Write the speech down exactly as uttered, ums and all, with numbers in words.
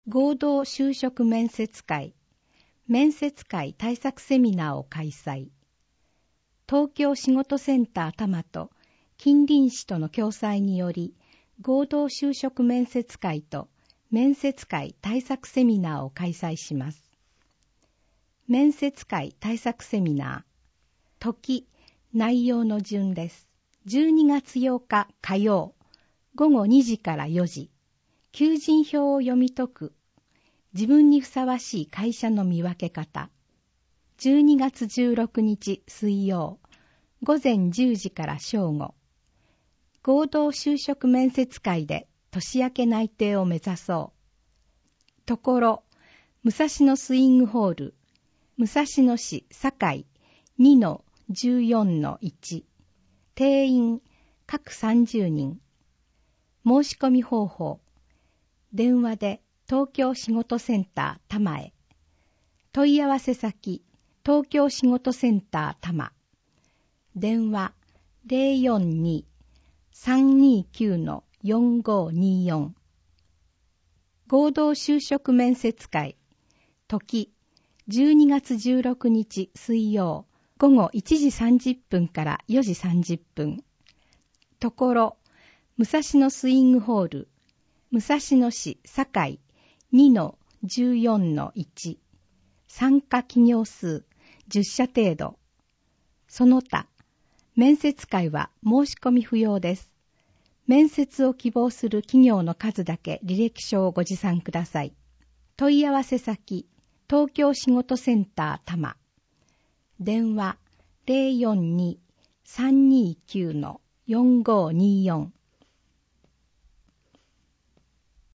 合同就職面接会、面接会対策セミナーを開催。東京仕事センター多摩と近隣市との共催により、合同就職面接会と面接会対策セミナーを開催します。面接会対策セミナー、時、内容の順です。じゅうにがつようか火曜、ごごにじからよじ、求人票を読み解く、自分にふさわしい会社の見分け方。じゅうにがつじゅうろくにち水曜、ごぜんじゅうじから正午。合同就職面接会で年明け内定を目指そう。ところ、武蔵野スイングホール、武蔵野市堺 にのじゅうよんのいち。定員、各さんじゅうにん。申し込み方法。電話で東京仕事センター多摩へ。問い合わせ先、東京仕事センター多摩。電話 ゼロよんに さんにきゅう よんごによん。合同就職面接会、時、じゅうにがつじゅうろくにち水曜、ごごいちじさんじゅっぷんからよじさんじゅっぷん。ところ、武蔵野スイングホール、武蔵野市堺 にのじゅうよんのいち。参加企業数じゅっしゃ程度。その他、面接会は申し込み不要です。面接を希望する企業の数だけ履歴書をご持参ください。問い合わせ先、東京仕事センター多摩。電話 ゼロよんに さんにきゅう よんごによん。